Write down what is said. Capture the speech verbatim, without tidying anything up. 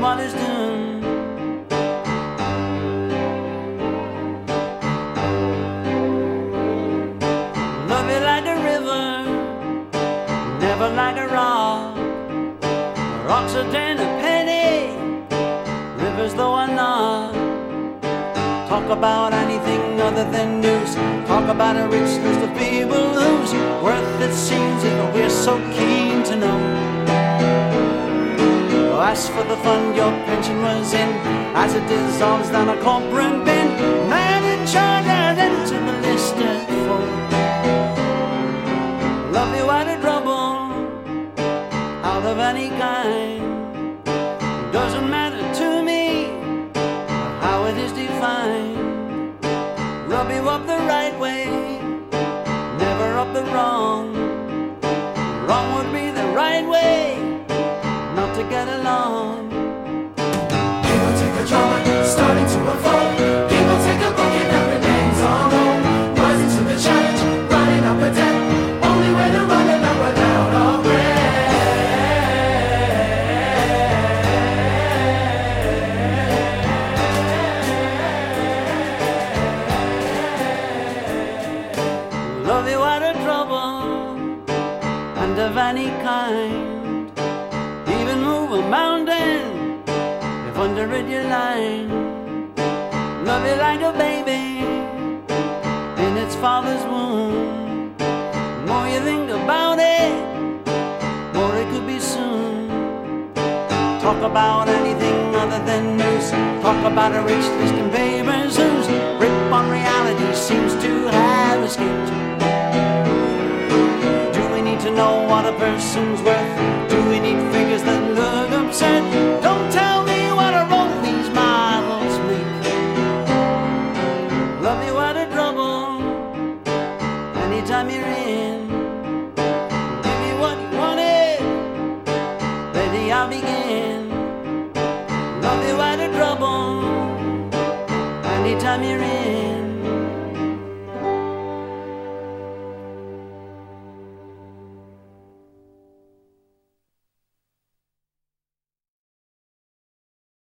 what is due. Love you like a river, never like a rock. Rocks a ten a penny, rivers though are not. Talk about anything other than news. Talk about a rich list of people whose worth it seems if we're so keen to know. As for the fund your pension was in, as it dissolves down a corporate bin, man in charge and into the listed fold. Love you out of trouble, out of any kind. Doesn't matter to me how it is defined. Rub you up the right way, never up the wrong. Wrong would be the right way not to get along. People take a drama, starting to unfold. People take a book and now the names on roll. Rising to the challenge, running up a debt. Only way to run and not run out of breath. Love you out of trouble and of any kind. Even move a mountain if under it you line. Love you like a baby in its father's womb. The more you think about it, more it could be soon. Talk about anything other than news. Talk about a rich list and papers whose grip on reality seems to have escaped. Do we need to know what a person's worth? Do we need figures that look absurd? Don't tell me what a role these models make. Love you out of trouble anytime you're in. Give you what you wanted, ready I'll begin. Love you out of trouble anytime you're in.